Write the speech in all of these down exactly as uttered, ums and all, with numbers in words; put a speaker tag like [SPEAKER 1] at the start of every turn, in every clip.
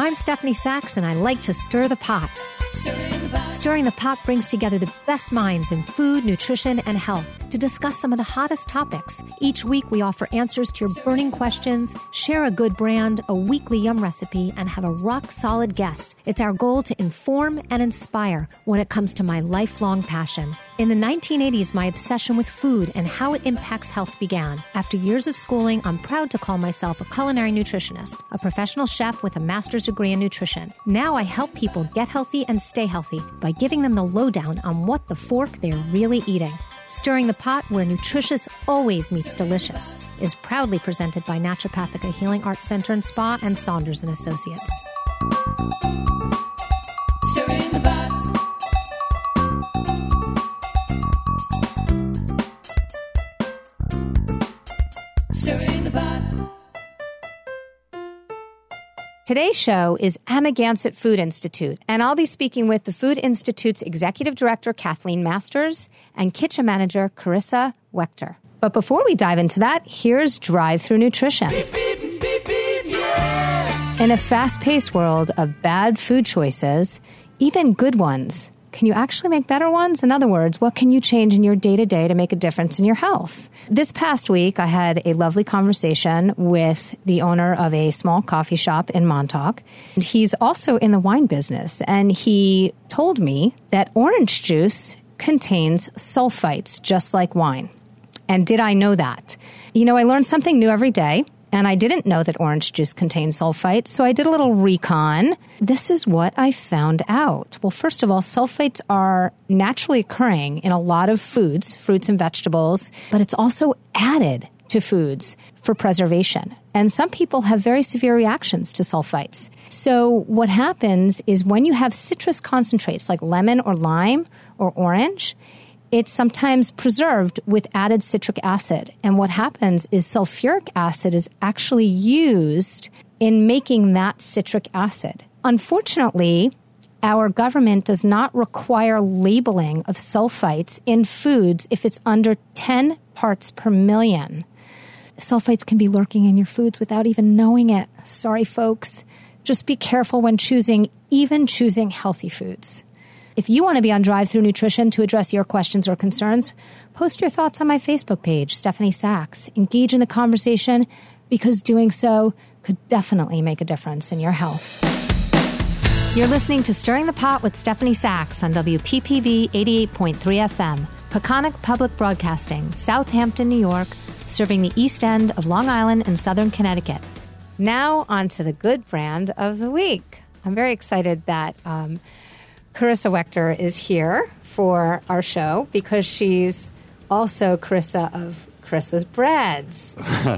[SPEAKER 1] I'm Stephanie Sachs, and I like to stir the pot. Stirring the Pot brings together the best minds in food, nutrition, and health to discuss some of the hottest topics. Each week, we offer answers to your burning questions, share a good brand, a weekly yum recipe, and have a rock-solid guest. It's our goal to inform and inspire when it comes to my lifelong passion. In the nineteen eighties, my obsession with food and how it impacts health began. After years of schooling, I'm proud to call myself a culinary nutritionist, a professional chef with a master's degree in nutrition. Now I help people get healthy and stay healthy by giving them the lowdown on what the fork they're really eating. Stirring the Pot, where nutritious always meets delicious, is proudly presented by Naturopathica Healing Arts Center and Spa and Saunders and Associates.
[SPEAKER 2] Stirring the Pot. Stirring the Pot.
[SPEAKER 1] Today's show is Amagansett Food Institute, and I'll be speaking with the Food Institute's Executive Director, Kathleen Masters, and Kitchen Manager, Carissa Wechter. But before we dive into that, here's Drive Through Nutrition.
[SPEAKER 2] Beep, beep, beep, beep, yeah.
[SPEAKER 1] In a fast-paced world of bad food choices, even good ones, can you actually make better ones? In other words, what can you change in your day-to-day to make a difference in your health? This past week, I had a lovely conversation with the owner of a small coffee shop in Montauk. And he's also in the wine business, and he told me that orange juice contains sulfites, just like wine. And did I know that? You know, I learn something new every day. And I didn't know that orange juice contains sulfites, so I did a little recon. This is what I found out. Well, first of all, sulfites are naturally occurring in a lot of foods, fruits and vegetables, but it's also added to foods for preservation. And some people have very severe reactions to sulfites. So what happens is when you have citrus concentrates like lemon or lime or orange, it's sometimes preserved with added citric acid. And what happens is sulfuric acid is actually used in making that citric acid. Unfortunately, our government does not require labeling of sulfites in foods if it's under ten parts per million. Sulfites can be lurking in your foods without even knowing it. Sorry, folks. Just be careful when choosing, even choosing healthy foods. If you want to be on Drive Through Nutrition to address your questions or concerns, post your thoughts on my Facebook page, Stephanie Sachs. Engage in the conversation because doing so could definitely make a difference in your health. You're listening to Stirring the Pot with Stephanie Sachs on W P P B eighty-eight point three F M, Peconic Public Broadcasting, Southampton, New York, serving the East End of Long Island and Southern Connecticut. Now on to the good brand of the week. I'm very excited that um, Carissa Wechter is here for our show because she's also Carissa of Carissa's Breads.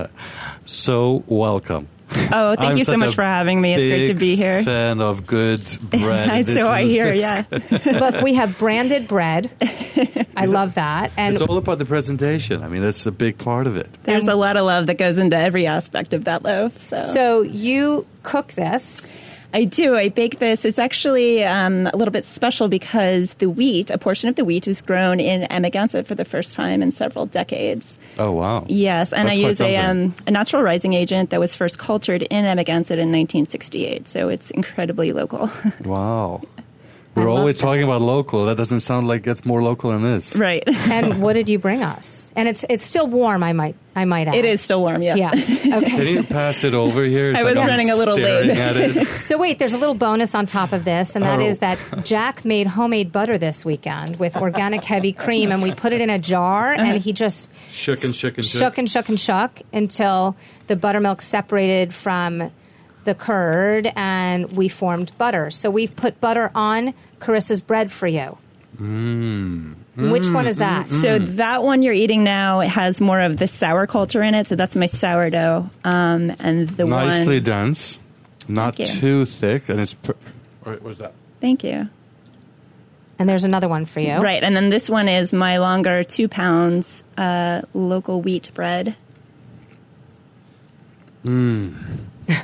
[SPEAKER 3] So welcome.
[SPEAKER 4] Oh, thank
[SPEAKER 3] I'm
[SPEAKER 4] you so much for having me. It's great to be here.
[SPEAKER 3] Fan of good bread.
[SPEAKER 4] So I hear, yeah.
[SPEAKER 1] Look, we have branded bread. I love that. And
[SPEAKER 3] it's all about the presentation. I mean, that's a big part of it.
[SPEAKER 4] There's a lot of love that goes into every aspect of that loaf. So,
[SPEAKER 1] so you cook this.
[SPEAKER 4] I do. I bake this. It's actually um, a little bit special because the wheat, a portion of the wheat, is grown in Amagansett for the first time in several decades.
[SPEAKER 3] Oh, wow.
[SPEAKER 4] Yes, and
[SPEAKER 3] That's
[SPEAKER 4] I use a,
[SPEAKER 3] something.
[SPEAKER 4] um, a natural rising agent that was first cultured in Amagansett in nineteen sixty-eight, so it's incredibly local.
[SPEAKER 3] Wow. We're always talking about local. That doesn't sound like it's more local than this.
[SPEAKER 4] Right.
[SPEAKER 1] And what did you bring us? And it's it's still warm, I might I might add.
[SPEAKER 4] It is still warm, yes.
[SPEAKER 1] Yeah. Okay.
[SPEAKER 3] Can you pass it over here? It's
[SPEAKER 4] I was
[SPEAKER 3] like I'm
[SPEAKER 4] running a little
[SPEAKER 3] staring
[SPEAKER 4] late.
[SPEAKER 3] at it.
[SPEAKER 1] So wait, there's a little bonus on top of this, and that
[SPEAKER 3] Oh.
[SPEAKER 1] is that Jack made homemade butter this weekend with organic heavy cream, and we put it in a jar, and he just
[SPEAKER 3] Shook and shook and shook.
[SPEAKER 1] shook and shook and shook until the buttermilk separated from the curd, and we formed butter. So we've put butter on Carissa's bread for you.
[SPEAKER 3] Mm.
[SPEAKER 1] Which one is that?
[SPEAKER 4] So that one you're eating now has more of the sour culture in it. So that's my sourdough. Um, and the
[SPEAKER 3] Nicely
[SPEAKER 4] one,
[SPEAKER 3] dense, not
[SPEAKER 4] Thank you.
[SPEAKER 3] too thick, and it's. Per- all right, what's that?
[SPEAKER 4] Thank you.
[SPEAKER 1] And there's another one for you.
[SPEAKER 4] Right, and then this one is my longer two pounds uh, local wheat bread.
[SPEAKER 3] Mm.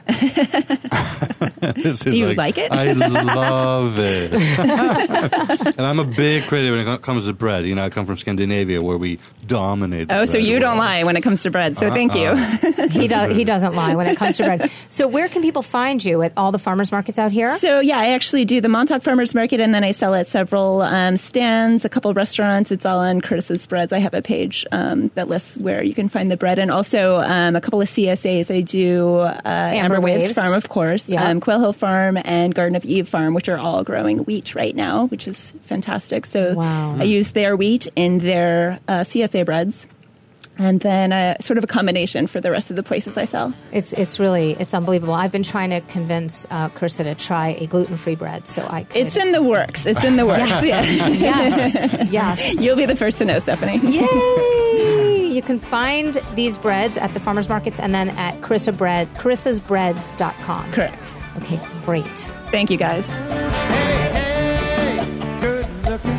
[SPEAKER 3] This is
[SPEAKER 4] Do you like it?
[SPEAKER 3] I love it. And I'm a big critic when it comes to bread. You know, I come from Scandinavia where we dominate.
[SPEAKER 4] Oh, so
[SPEAKER 3] bread
[SPEAKER 4] you don't
[SPEAKER 3] world.
[SPEAKER 4] lie when it comes to bread. So thank you.
[SPEAKER 1] He does. He doesn't lie when it comes to bread. So where can people find you at all the farmers markets out here?
[SPEAKER 4] So yeah, I actually do the Montauk Farmers Market, and then I sell at several um, stands, a couple restaurants. It's all on Curtis's Breads. I have a page um, that lists where you can find the bread, and also um, a couple of C S As. I do uh, Amber, Waves.
[SPEAKER 1] Waves
[SPEAKER 4] Farm, of course,
[SPEAKER 1] Yeah.
[SPEAKER 4] um, Quail Hill Farm, and Garden of Eve Farm, which are all growing wheat right now, which is fantastic. So
[SPEAKER 1] Wow.
[SPEAKER 4] I use their wheat in their uh, C S A breads. And then uh, sort of a combination for the rest of the places I sell.
[SPEAKER 1] It's it's really it's unbelievable. I've been trying to convince uh, Carissa to try a gluten free bread, so I. Could.
[SPEAKER 4] It's in the works. It's in the works.
[SPEAKER 1] Yes.
[SPEAKER 4] Yes.
[SPEAKER 1] yes, yes.
[SPEAKER 4] You'll be the first to know, Stephanie.
[SPEAKER 1] Yay! You can find these breads at the farmers markets and then at Carissa Bread, carissas breads dot com.
[SPEAKER 4] Correct.
[SPEAKER 1] Okay, great.
[SPEAKER 4] Thank you, guys.
[SPEAKER 5] Hey, hey, good looking.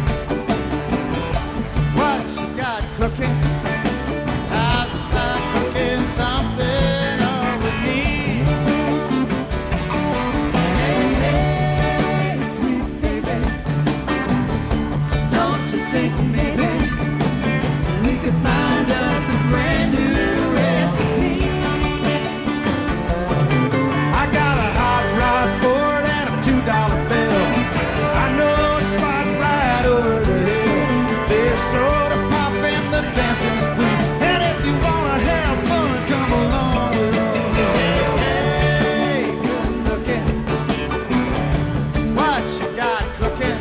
[SPEAKER 5] What you got cooking? How's about cooking something up with me?
[SPEAKER 2] Hey, hey, sweet baby, don't you think maybe we could find us a brand new recipe?
[SPEAKER 5] I got a hot rod board and a two dollar bill. I know a spot right over the hill. There's soda pop in the dancing queen. And if you wanna have fun, come along with us. Hey, good looking. What you got cooking?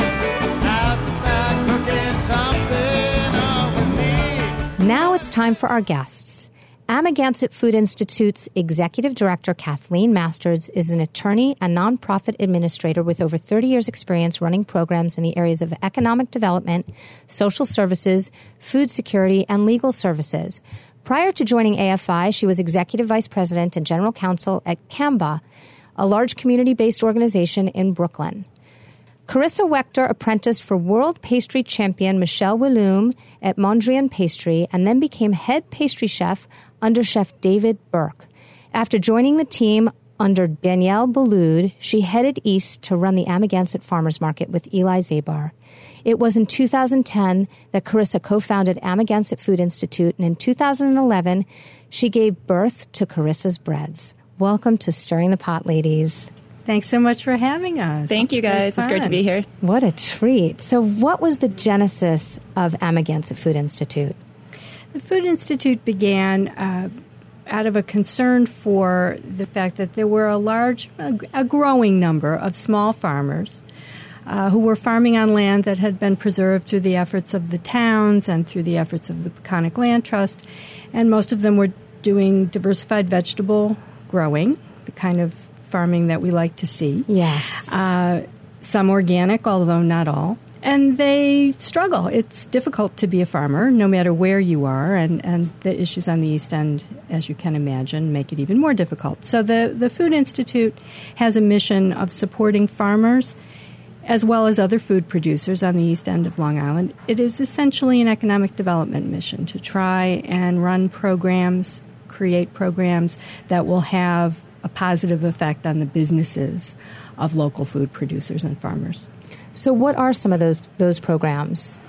[SPEAKER 5] How's about cooking something up with me?
[SPEAKER 1] Now it's time for our guests. Amagansett Food Institute's Executive Director, Kathleen Masters, is an attorney and nonprofit administrator with over thirty years' experience running programs in the areas of economic development, social services, food security, and legal services. Prior to joining A F I, she was Executive Vice President and General Counsel at CAMBA, a large community-based organization in Brooklyn. Carissa Wechter apprenticed for world pastry champion Michelle Willoum at Mondrian Pastry and then became head pastry chef under Chef David Burke. After joining the team under Danielle Boulud, she headed east to run the Amagansett Farmers Market with Eli Zabar. It was in two thousand ten that Carissa co-founded Amagansett Food Institute, and in two thousand eleven, she gave birth to Carissa's Breads. Welcome to Stirring the Pot, ladies.
[SPEAKER 6] Thanks so much for having us.
[SPEAKER 4] Thank you,
[SPEAKER 6] It's great
[SPEAKER 4] guys. It's great to
[SPEAKER 6] fun.
[SPEAKER 4] be here.
[SPEAKER 1] What a treat. So what was the genesis of Amagansett Food Institute?
[SPEAKER 6] The Food Institute began uh, out of a concern for the fact that there were a large, a, a growing number of small farmers uh, who were farming on land that had been preserved through the efforts of the towns and through the efforts of the Peconic Land Trust. And most of them were doing diversified vegetable growing, the kind of farming that we like to see.
[SPEAKER 1] Yes.
[SPEAKER 6] Uh, some organic, although not all. And they struggle. It's difficult to be a farmer, no matter where you are, and, and the issues on the East End, as you can imagine, make it even more difficult. So the, the Food Institute has a mission of supporting farmers as well as other food producers on the East End of Long Island. It is essentially an economic development mission to try and run programs, create programs that will have a positive effect on the businesses of local food producers and farmers.
[SPEAKER 1] So what are some of those, those programs?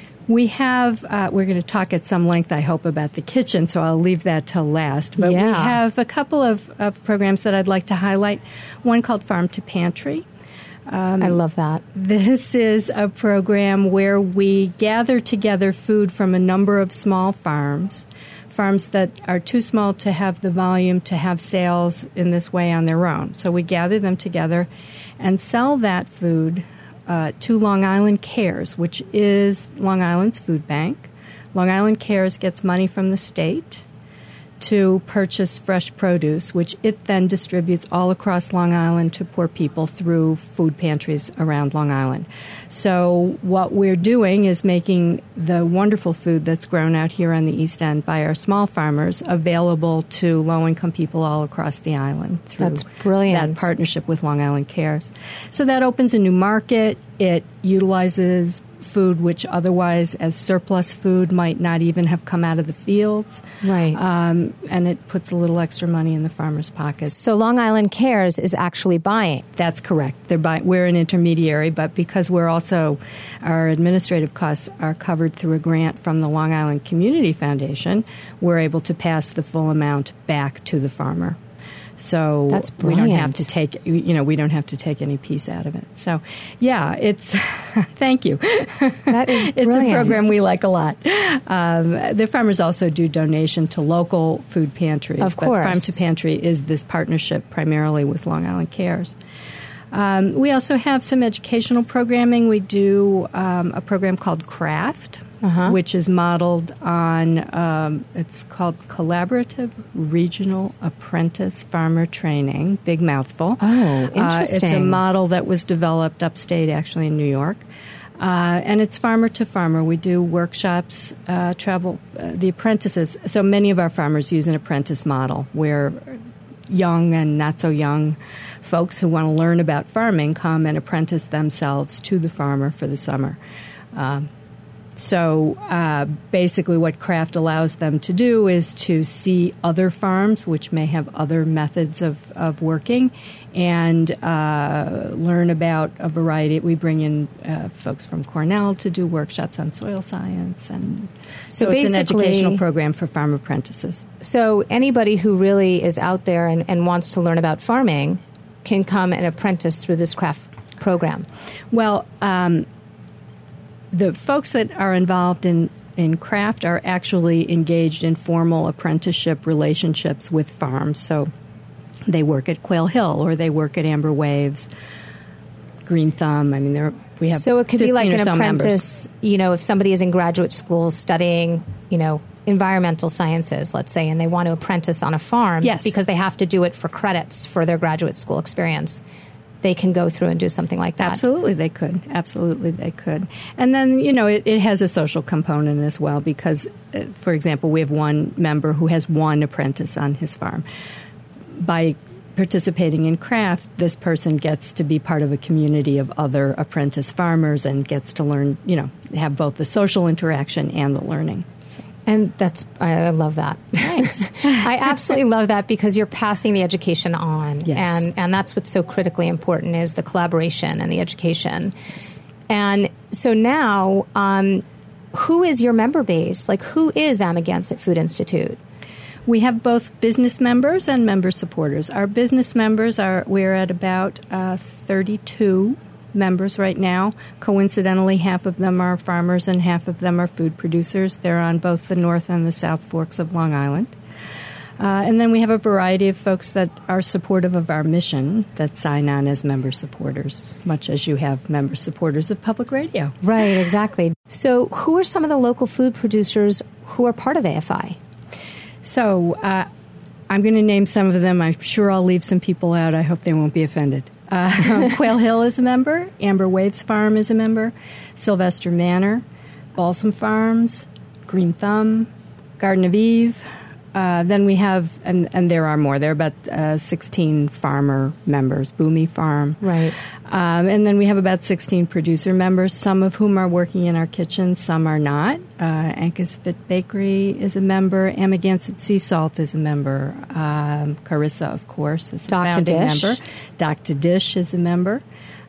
[SPEAKER 6] We have, uh, we're going to talk at some length, I hope, about the kitchen, so I'll leave that till last. But
[SPEAKER 1] Yeah.
[SPEAKER 6] we have a couple of, of programs that I'd like to highlight. One called Farm to Pantry. Um,
[SPEAKER 1] I love that.
[SPEAKER 6] This is a program where we gather together food from a number of small farms, farms that are too small to have the volume to have sales in this way on their own. So we gather them together and sell that food uh, to Long Island Cares, which is Long Island's food bank. Long Island Cares gets money from the state to purchase fresh produce, which it then distributes all across Long Island to poor people through food pantries around Long Island. So what we're doing is making the wonderful food that's grown out here on the East End by our small farmers available to low-income people all across the island through
[SPEAKER 1] That's brilliant.
[SPEAKER 6] that partnership with Long Island Cares. So that opens a new market. It utilizes food which otherwise, as surplus food, might not even have come out of the fields.
[SPEAKER 1] Right.
[SPEAKER 6] Um, and it puts a little extra money in the farmer's pocket.
[SPEAKER 1] So Long Island Cares is actually buying.
[SPEAKER 6] That's correct. They're buy- we're an intermediary, but because we're also, our administrative costs are covered through a grant from the Long Island Community Foundation, we're able to pass the full amount back to the farmer. So
[SPEAKER 1] That's
[SPEAKER 6] we don't have
[SPEAKER 1] brilliant.
[SPEAKER 6] to take, you know, we don't have to take any piece out of it. So, yeah, it's, thank you.
[SPEAKER 1] That is
[SPEAKER 6] It's a
[SPEAKER 1] brilliant.
[SPEAKER 6] program we like a lot. Um, the farmers also do donation to local food pantries.
[SPEAKER 1] Of
[SPEAKER 6] But
[SPEAKER 1] course.
[SPEAKER 6] Farm to Pantry is this partnership primarily with Long Island Cares. Um, we also have some educational programming. We do um, a program called CRAFT,
[SPEAKER 1] Uh-huh.
[SPEAKER 6] which is modeled on, um, it's called Collaborative Regional Apprentice Farmer Training, big mouthful.
[SPEAKER 1] Oh,
[SPEAKER 6] Uh, it's a
[SPEAKER 1] interesting.
[SPEAKER 6] model that was developed upstate, actually, in New York. Uh, and it's farmer to farmer. We do workshops, uh, travel, uh, the apprentices. So many of our farmers use an apprentice model where young and not so young folks who want to learn about farming come and apprentice themselves to the farmer for the summer. Um, So uh, basically what CRAFT allows them to do is to see other farms which may have other methods of, of working and uh, learn about a variety. We bring in uh, folks from Cornell to do workshops on soil science. And so,
[SPEAKER 1] So
[SPEAKER 6] it's an
[SPEAKER 1] basically-
[SPEAKER 6] educational program for farm apprentices.
[SPEAKER 1] So anybody who really is out there and, and wants to learn about farming can come and apprentice through this craft program.
[SPEAKER 6] Well, um, the folks that are involved in, in craft are actually engaged in formal apprenticeship relationships with farms. So they work at Quail Hill or they work at Amber Waves, Green Thumb. I mean, there we have
[SPEAKER 1] So it could be like
[SPEAKER 6] fifteen
[SPEAKER 1] an
[SPEAKER 6] or so members.
[SPEAKER 1] apprentice, you know, if somebody is in graduate school studying, you know, environmental sciences, let's say, and they want to apprentice on a farm
[SPEAKER 6] Yes.
[SPEAKER 1] because they have to do it for credits for their graduate school experience. They can go through and do something like that.
[SPEAKER 6] Absolutely, they could. Absolutely, they could. And then, you know, it, it has a social component as well because, uh, for example, we have one member who has one apprentice on his farm. By participating in craft, this person gets to be part of a community of other apprentice farmers and gets to learn, you know, have both the social interaction and the learning.
[SPEAKER 1] And that's, I love that. Thanks. I absolutely love that because you're passing the education on.
[SPEAKER 6] Yes.
[SPEAKER 1] And, and that's what's so critically important is the collaboration and the education. Yes. And so now, um, who is your member base? Like, who is Amagansett Food Institute?
[SPEAKER 6] We have both business members and member supporters. Our business members are, we're at about uh, thirty-two members right now. Coincidentally, half of them are farmers and half of them are food producers. They're on both the North and the South Forks of Long Island. Uh, and then we have a variety of folks that are supportive of our mission that sign on as member supporters, much as you have member supporters of public radio.
[SPEAKER 1] Right, exactly. So who are some of the local food producers who are part of A F I?
[SPEAKER 6] So uh, I'm going to name some of them. I'm sure I'll leave some people out. I hope they won't be offended. Uh, Quail Hill is a member. Amber Waves Farm is a member. Sylvester Manor, Balsam Farms, Green Thumb, Garden of Eve. Uh, then we have, and, and there are more. There are about uh, sixteen farmer members, Boomy Farm.
[SPEAKER 1] Right.
[SPEAKER 6] Um, and then we have about sixteen producer members, some of whom are working in our kitchen, some are not. Uh, Ankesfit Bakery is a member. Amagansett Sea Salt is a member. Um, Carissa, of course, is a
[SPEAKER 1] Doctor
[SPEAKER 6] founding
[SPEAKER 1] Dish.
[SPEAKER 6] member. Doctor Dish is a member.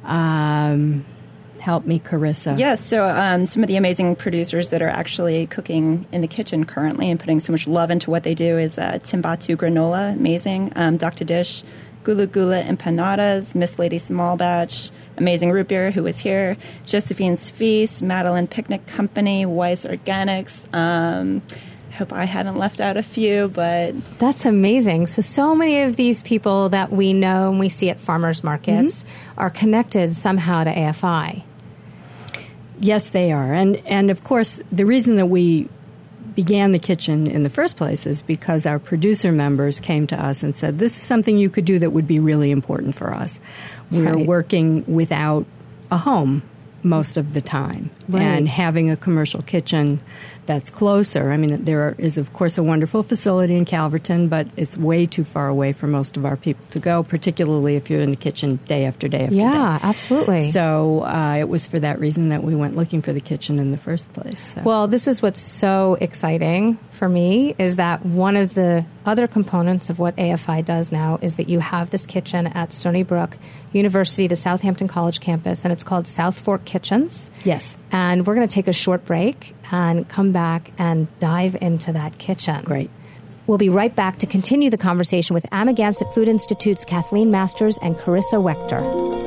[SPEAKER 6] Um, help me, Carissa.
[SPEAKER 4] Yes, so um, some of the amazing producers that are actually cooking in the kitchen currently and putting so much love into what they do is uh, Timbatu Granola, amazing. Um, Doctor Dish, Gula Gula Empanadas, Miss Lady Small Batch, Amazing Root Beer, who was here, Josephine's Feast, Madeline Picnic Company, Weiss Organics. Um, I hope I haven't left out a few, but
[SPEAKER 1] That's amazing. So, so many of these people that we know and we see at farmers markets
[SPEAKER 6] Mm-hmm.
[SPEAKER 1] are connected somehow to A F I.
[SPEAKER 6] Yes, they are. And, and of course, the reason that we began the kitchen in the first place is because our producer members came to us and said, this is something you could do that would be really important for us. We're
[SPEAKER 1] Right.
[SPEAKER 6] working without a home most of the time.
[SPEAKER 1] Right.
[SPEAKER 6] And having a commercial kitchen that's closer. I mean, there is, of course, a wonderful facility in Calverton, but it's way too far away for most of our people to go, particularly if you're in the kitchen day after day after
[SPEAKER 1] Yeah,
[SPEAKER 6] day.
[SPEAKER 1] Yeah, absolutely.
[SPEAKER 6] So uh, it was for that reason that we went looking for the kitchen in the first place. So.
[SPEAKER 1] Well, this is what's so exciting for me is that one of the other components of what A F I does now is that you have this kitchen at Stony Brook University, the Southampton College campus, and it's called South Fork Kitchens.
[SPEAKER 6] Yes.
[SPEAKER 1] And we're going to take a short break and come back and dive into that kitchen.
[SPEAKER 6] Great.
[SPEAKER 1] We'll be right back to continue the conversation with Amagansett Food Institute's Kathleen Masters and Carissa Wechter.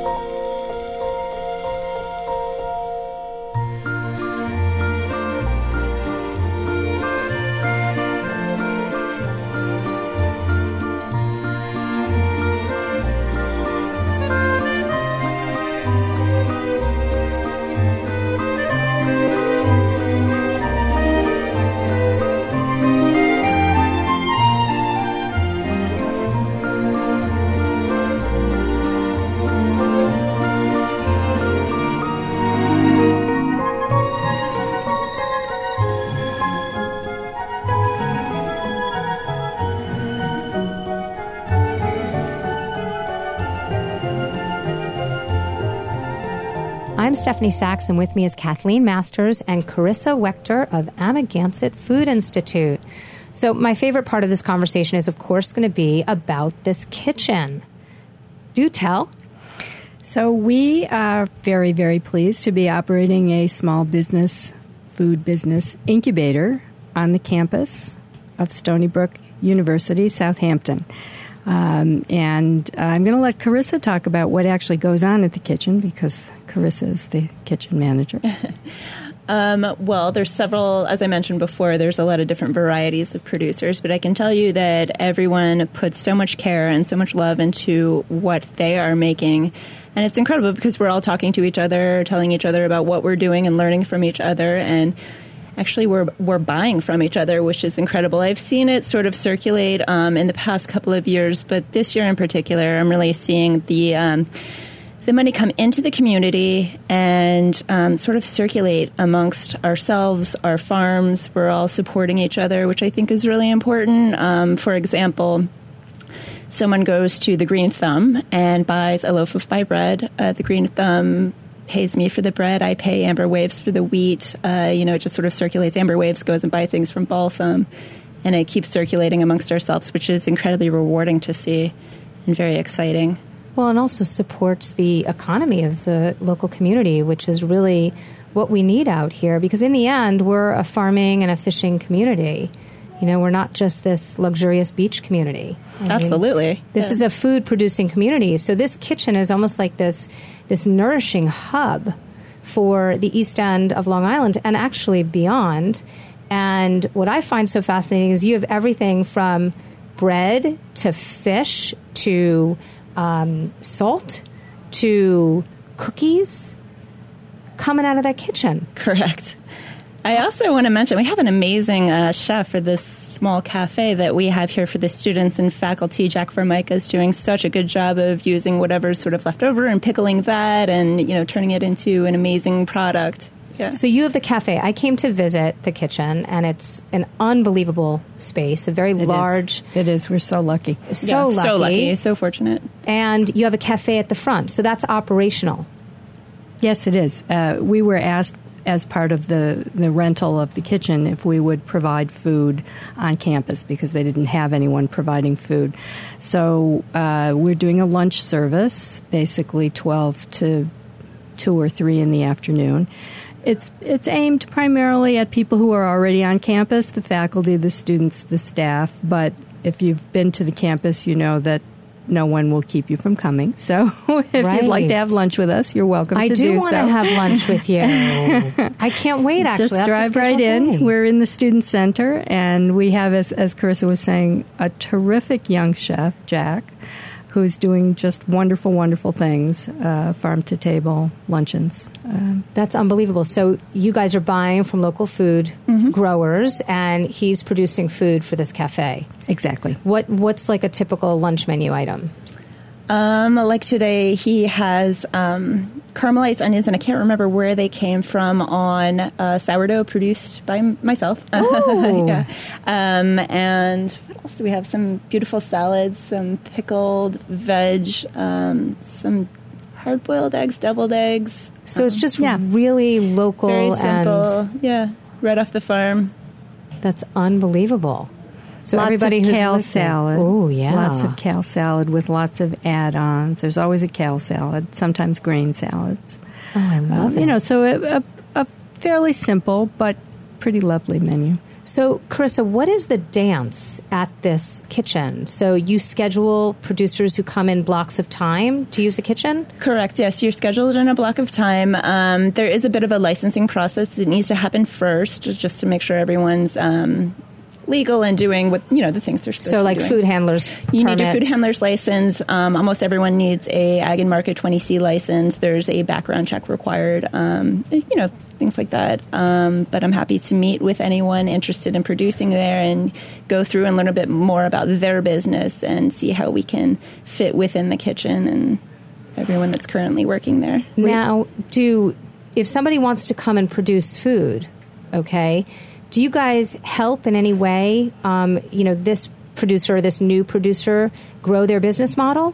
[SPEAKER 1] I'm Stephanie Sachs, and with me is Kathleen Masters and Carissa Wechter of Amagansett Food Institute. So my favorite part of this conversation is, of course, going to be about this kitchen. Do tell.
[SPEAKER 6] So we are very, very pleased to be operating a small business, food business incubator on the campus of Stony Brook University, Southampton. Um, and uh, I'm going to let Carissa talk about what actually goes on at the kitchen because Carissa is the kitchen manager.
[SPEAKER 4] Um, well, there's several, as I mentioned before, there's a lot of different varieties of producers, but I can tell you that everyone puts so much care and so much love into what they are making. And it's incredible because we're all talking to each other, telling each other about what we're doing and learning from each other. And actually, we're we're buying from each other, which is incredible. I've seen it sort of circulate um, in the past couple of years, but this year in particular, I'm really seeing the um, the money come into the community and um, sort of circulate amongst ourselves, our farms. We're all supporting each other, which I think is really important. Um, for example, someone goes to the Green Thumb and buys a loaf of my bread. Uh, the Green Thumb pays me for the bread. I pay Amber Waves for the wheat. Uh, you know, it just sort of circulates. Amber Waves goes and buy things from Balsam, and it keeps circulating amongst ourselves, which is incredibly rewarding to see and very exciting.
[SPEAKER 1] Well, and also supports the economy of the local community, which is really what we need out here. Because in the end, we're a farming and a fishing community. You know, we're not just this luxurious beach community. I mean,
[SPEAKER 4] Absolutely.
[SPEAKER 1] this
[SPEAKER 4] Yeah.
[SPEAKER 1] is a food-producing community. So this kitchen is almost like this this nourishing hub for the East End of Long Island and actually beyond. And what I find so fascinating is you have everything from bread to fish to um, salt to cookies coming out of that kitchen.
[SPEAKER 4] Correct. I also want to mention we have an amazing uh, chef for this small cafe that we have here for the students and faculty. Jack Formica is doing such a good job of using whatever's sort of left over and pickling that and, you know, turning it into an amazing product. Yeah.
[SPEAKER 1] So you have the cafe. I came to visit the kitchen, and it's an unbelievable space, a very
[SPEAKER 6] It
[SPEAKER 1] large.
[SPEAKER 6] is. It is. We're so lucky.
[SPEAKER 1] So
[SPEAKER 4] Yeah,
[SPEAKER 1] lucky.
[SPEAKER 4] So lucky. So fortunate.
[SPEAKER 1] And you have a cafe at the front, so that's operational.
[SPEAKER 6] Yes, it is. Uh, we were asked as part of the, the rental of the kitchen if we would provide food on campus because they didn't have anyone providing food. So uh, we're doing a lunch service, basically twelve to two or three in the afternoon. It's it's aimed primarily at people who are already on campus, the faculty, the students, the staff. But if you've been to the campus, you know that no one will keep you from coming. So if
[SPEAKER 1] Right.
[SPEAKER 6] you'd like to have lunch with us, you're welcome
[SPEAKER 1] I
[SPEAKER 6] to
[SPEAKER 1] do
[SPEAKER 6] do
[SPEAKER 1] want
[SPEAKER 6] so.
[SPEAKER 1] to have lunch with you. I can't wait, actually.
[SPEAKER 6] Just
[SPEAKER 1] I have to
[SPEAKER 6] drive
[SPEAKER 1] schedule
[SPEAKER 6] right in.
[SPEAKER 1] today.
[SPEAKER 6] We're in the student center, and we have, as, as Carissa was saying, a terrific young chef, Jack, who's doing just wonderful, wonderful things, uh, farm-to-table luncheons. Um,
[SPEAKER 1] That's unbelievable. So you guys are buying from local food
[SPEAKER 6] Mm-hmm.
[SPEAKER 1] growers, and he's producing food for this cafe.
[SPEAKER 6] exactly.
[SPEAKER 1] What What's like a typical lunch menu item?
[SPEAKER 4] Um, like today, he has um, caramelized onions, and I can't remember where they came from, on uh, sourdough produced by m- myself. yeah. Um, and what else do we have? Some beautiful salads, some pickled veg, um, some hard-boiled eggs, deviled eggs.
[SPEAKER 1] So it's
[SPEAKER 4] Um,
[SPEAKER 1] just
[SPEAKER 6] yeah.
[SPEAKER 1] really local
[SPEAKER 4] very simple.
[SPEAKER 1] and
[SPEAKER 4] Yeah, right off the farm.
[SPEAKER 1] that's unbelievable. So
[SPEAKER 6] lots
[SPEAKER 1] everybody
[SPEAKER 6] of
[SPEAKER 1] who's
[SPEAKER 6] kale
[SPEAKER 1] listening-
[SPEAKER 6] salad.
[SPEAKER 1] Oh, yeah.
[SPEAKER 6] Lots of kale salad with lots of add-ons. There's always a kale salad, sometimes grain salads.
[SPEAKER 1] Oh, I love
[SPEAKER 6] Um,
[SPEAKER 1] it.
[SPEAKER 6] You know, so a, a, a fairly simple but pretty lovely menu.
[SPEAKER 1] So, Carissa, what is the dance at this kitchen? So you schedule producers who come in blocks of time to use the kitchen?
[SPEAKER 4] Correct. Yes, you're scheduled in a block of time. Um, there is a bit of a licensing process that needs to happen first, just to make sure everyone's um, legal and doing what you know the things they're supposed
[SPEAKER 1] So,
[SPEAKER 4] to
[SPEAKER 1] like
[SPEAKER 4] be doing.
[SPEAKER 1] food handlers,
[SPEAKER 4] You need a food
[SPEAKER 1] permits.
[SPEAKER 4] handler's license. Um, almost everyone needs a Ag and Market twenty C license. There's a background check required. Um, you know, things like that. Um, but I'm happy to meet with anyone interested in producing there and go through and learn a bit more about their business and see how we can fit within the kitchen and everyone that's currently working there.
[SPEAKER 1] Now, do if somebody wants to come and produce food, okay, do you guys help in any way, um, you know, this producer, this new producer, grow their business model?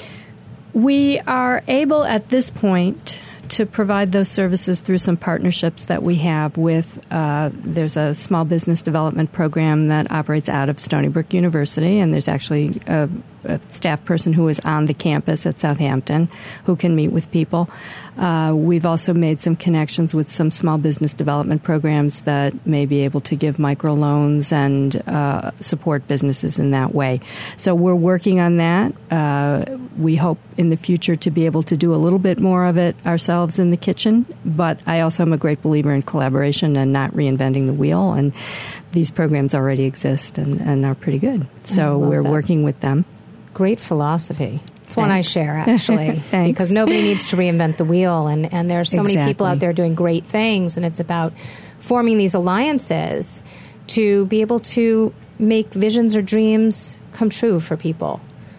[SPEAKER 6] We are able at this point to provide those services through some partnerships that we have with, uh, there's a small business development program that operates out of Stony Brook University, and there's actually a, a staff person who is on the campus at Southampton who can meet with people. Uh, we've also made some connections with some small business development programs that may be able to give microloans and uh, support businesses in that way. So we're working on that. Uh, we hope in the future to be able to do a little bit more of it ourselves in the kitchen, but I also am a great believer in collaboration and not reinventing the wheel, and these programs already exist and, and are pretty good. So
[SPEAKER 1] love
[SPEAKER 6] we're
[SPEAKER 1] that.
[SPEAKER 6] working with them.
[SPEAKER 1] Great philosophy. It's one I
[SPEAKER 6] Thanks.
[SPEAKER 1] share, actually,
[SPEAKER 6] Thanks.
[SPEAKER 1] because nobody needs to reinvent the wheel, and, and there are so many people
[SPEAKER 6] Exactly.
[SPEAKER 1] out there doing great things, and it's about forming these alliances to be able to make visions or dreams come true for people.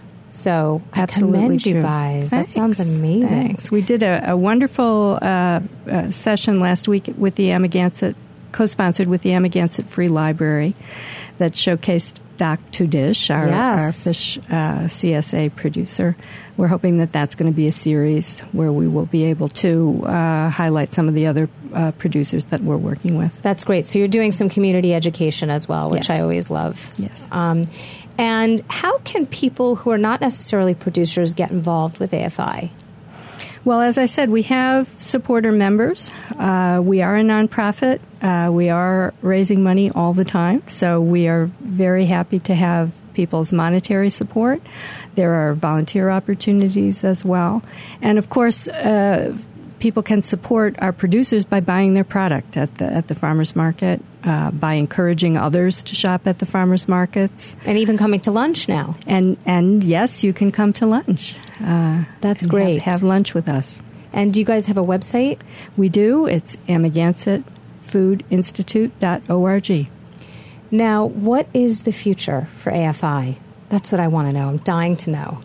[SPEAKER 1] So I
[SPEAKER 6] Absolutely
[SPEAKER 1] commend you
[SPEAKER 6] true.
[SPEAKER 1] guys. That
[SPEAKER 6] Thanks.
[SPEAKER 1] sounds amazing.
[SPEAKER 6] Thanks. We did a, a wonderful uh, uh, session last week with the Amagansett, co-sponsored with the Amagansett Free Library, that showcased Doc to Dish, our,
[SPEAKER 1] Yes.
[SPEAKER 6] our fish uh, C S A producer. We're hoping that that's going to be a series where we will be able to uh, highlight some of the other uh, producers that we're working with.
[SPEAKER 1] That's great. So you're doing some community education as well, which
[SPEAKER 6] Yes.
[SPEAKER 1] I always love.
[SPEAKER 6] Yes.
[SPEAKER 1] Um, and how can people who are not necessarily producers get involved with A F I?
[SPEAKER 6] Well, as I said, we have supporter members. Uh, we are a nonprofit. Uh, we are raising money all the time, so we are very happy to have people's monetary support. There are volunteer opportunities as well. And, of course, uh, people can support our producers by buying their product at the at the farmers market, uh, by encouraging others to shop at the farmers markets.
[SPEAKER 1] And even coming to lunch now.
[SPEAKER 6] And, and yes, you can come to lunch. Uh,
[SPEAKER 1] That's
[SPEAKER 6] and
[SPEAKER 1] great.
[SPEAKER 6] Have, have lunch with us.
[SPEAKER 1] And do you guys have a website?
[SPEAKER 6] We do. It's Amagansett Food Institute dot org.
[SPEAKER 1] Now, what is the future for A F I? That's what I want to know. I'm dying to know.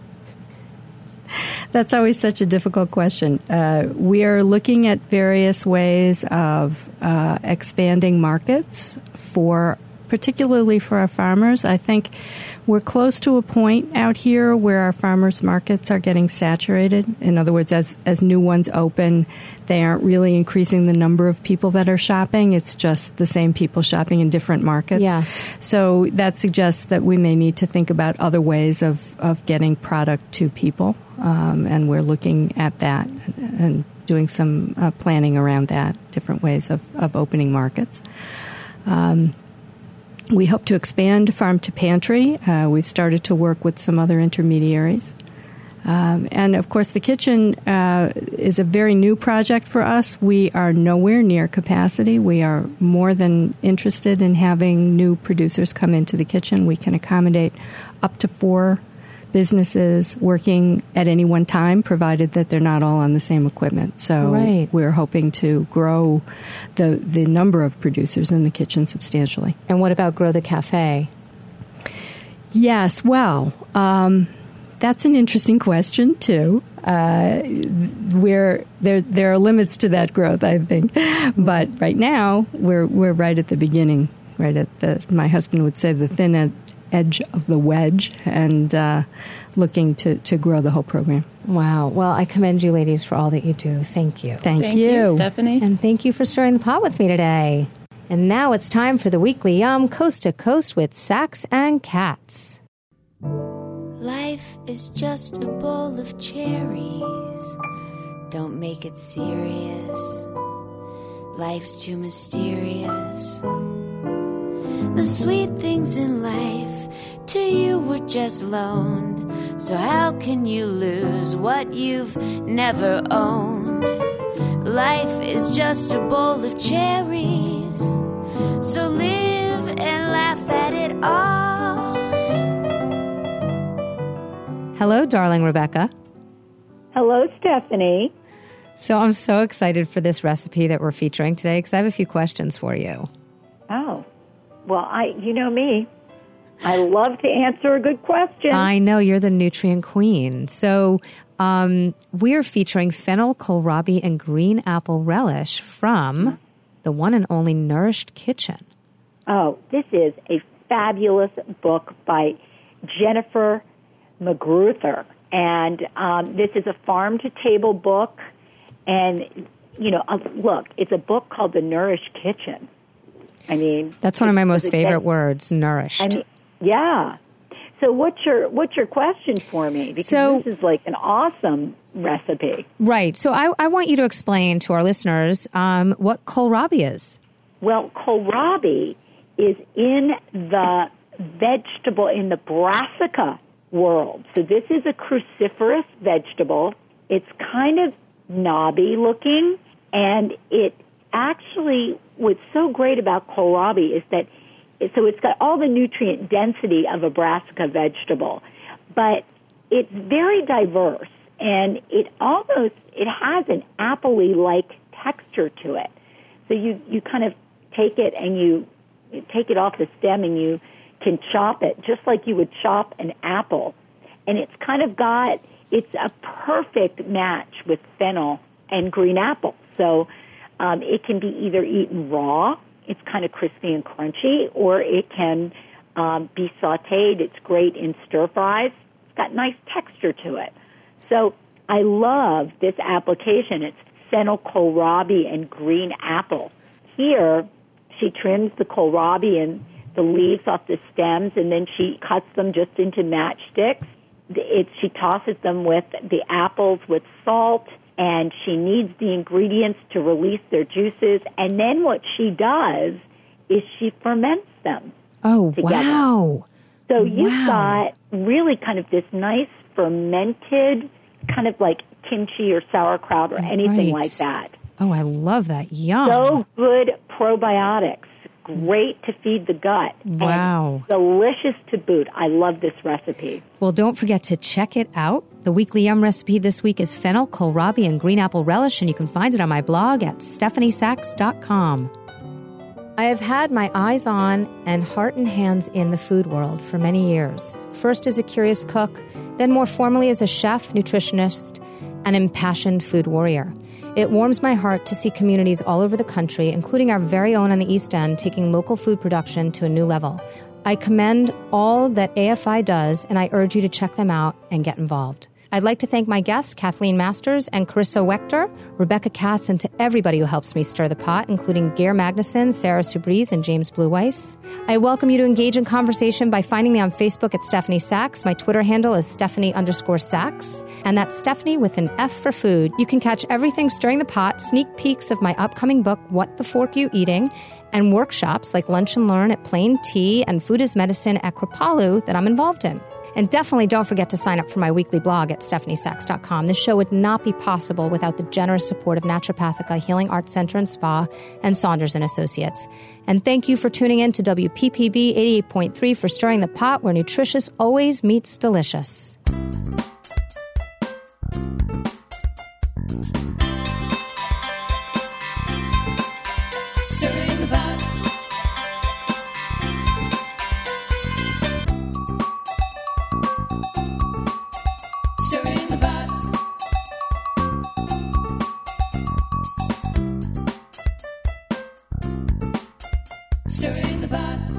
[SPEAKER 6] That's always such a difficult question. Uh, we are looking at various ways of uh, expanding markets for, particularly for our farmers. I think we're close to a point out here where our farmers markets are getting saturated. In other words, as, as new ones open, they aren't really increasing the number of people that are shopping. It's just the same people shopping in different markets.
[SPEAKER 1] Yes.
[SPEAKER 6] So that suggests that we may need to think about other ways of, of getting product to people. Um, and we're looking at that and doing some uh, planning around that, different ways of, of opening markets. Um, we hope to expand farm to pantry. Uh, we've started to work with some other intermediaries. Um, and, of course, the kitchen uh, is a very new project for us. We are nowhere near capacity. We are more than interested in having new producers come into the kitchen. We can accommodate up to four businesses working at any one time, provided that they're not all on the same equipment. So
[SPEAKER 1] Right.
[SPEAKER 6] we're hoping to grow the, the number of producers in the kitchen substantially.
[SPEAKER 1] And what about Grow the Cafe?
[SPEAKER 6] Yes, well, um, That's an interesting question, too. Uh, we're, there, there are limits to that growth, I think. But right now, we're we're right at the beginning, right at the, my husband would say, the thin ed- edge of the wedge, and uh, looking to, to grow the whole program.
[SPEAKER 1] Wow. Well, I commend you ladies for all that you do. Thank you.
[SPEAKER 6] Thank,
[SPEAKER 4] Thank
[SPEAKER 6] you.
[SPEAKER 4] you, Stephanie.
[SPEAKER 1] And thank you for stirring the pot with me today. And now it's time for the Weekly Yum Coast to Coast with Sax and Katz.
[SPEAKER 7] Life is just a bowl of cherries. Don't make it serious. Life's too mysterious. The sweet things in life to you were just loaned. So how can you lose what you've never owned? Life is just a bowl of cherries. So live and laugh at it all.
[SPEAKER 1] Hello, darling Rebecca.
[SPEAKER 8] Hello, Stephanie.
[SPEAKER 1] So I'm so excited for this recipe that we're featuring today because I have a few questions for you.
[SPEAKER 8] Oh, well, I, you know me. I love to answer a good question.
[SPEAKER 1] I know, you're the nutrient queen. So um, we're featuring fennel, kohlrabi, and green apple relish from the one and only Nourished Kitchen.
[SPEAKER 8] Oh, this is a fabulous book by Jennifer McGruther. And um, this is a farm-to-table book. And, you know, uh, look, it's a book called The Nourished Kitchen. I mean...
[SPEAKER 1] That's one of my most
[SPEAKER 8] it-
[SPEAKER 1] favorite words, nourished.
[SPEAKER 8] I mean, yeah. So what's your what's your question for me? Because
[SPEAKER 1] So-
[SPEAKER 8] this is like an awesome recipe.
[SPEAKER 1] Right. So I, I want you to explain to our listeners um, what kohlrabi is.
[SPEAKER 8] Well, kohlrabi is in the vegetable, in the brassica world. So this is a cruciferous vegetable. It's kind of knobby looking, and it actually, what's so great about kohlrabi is that, so it's got all the nutrient density of a brassica vegetable, but it's very diverse, and it almost, it has an apple-y-like texture to it. So you, you kind of take it and you, you take it off the stem and you can chop it just like you would chop an apple. And it's kind of got, it's a perfect match with fennel and green apple. So um, it can be either eaten raw, it's kind of crispy and crunchy, or it can um, be sautéed. It's great in stir fries. It's got nice texture to it. So I love this application. It's fennel, kohlrabi, and green apple. Here, she trims the kohlrabi and the leaves off the stems, and then she cuts them just into matchsticks. It, she tosses them with the apples with salt, and she kneads the ingredients to release their juices. And then what she does is she ferments them.
[SPEAKER 1] Oh,
[SPEAKER 8] together.
[SPEAKER 1] wow.
[SPEAKER 8] So you've
[SPEAKER 1] Wow.
[SPEAKER 8] got really kind of this nice fermented, kind of like kimchi or sauerkraut or anything
[SPEAKER 1] Right.
[SPEAKER 8] like that.
[SPEAKER 1] Oh, I love that. Yum.
[SPEAKER 8] So good probiotics. Great to feed the gut.
[SPEAKER 1] Wow.
[SPEAKER 8] And delicious to boot. I love this recipe.
[SPEAKER 1] Well, don't forget to check it out. The Weekly Yum recipe this week is fennel, kohlrabi, and green apple relish, and you can find it on my blog at stephanie sachs dot com. I have had my eyes on and heart and hands in the food world for many years. First as a curious cook, then more formally as a chef, nutritionist, and impassioned food warrior. It warms my heart to see communities all over the country, including our very own on the East End, taking local food production to a new level. I commend all that A F I does, and I urge you to check them out and get involved. I'd like to thank my guests, Kathleen Masters and Carissa Wechter, Rebecca Katz, and to everybody who helps me stir the pot, including Gare Magnuson, Sarah Subrees, and James Blueweiss. I welcome you to engage in conversation by finding me on Facebook at Stephanie Sachs. My Twitter handle is Stephanie underscore Sachs, and that's Stephanie with an F for food. You can catch everything stirring the pot, sneak peeks of my upcoming book, What the Fork You Eating, and workshops like Lunch and Learn at Plain Tea and Food is Medicine at Kripalu that I'm involved in. And definitely don't forget to sign up for my weekly blog at stephanie sachs dot com. This show would not be possible without the generous support of Naturopathica Healing Arts Center and Spa and Saunders and Associates. And thank you for tuning in to W P P B eighty-eight point three for Stirring the Pot, where nutritious always meets delicious.
[SPEAKER 2] Stirring the pot. about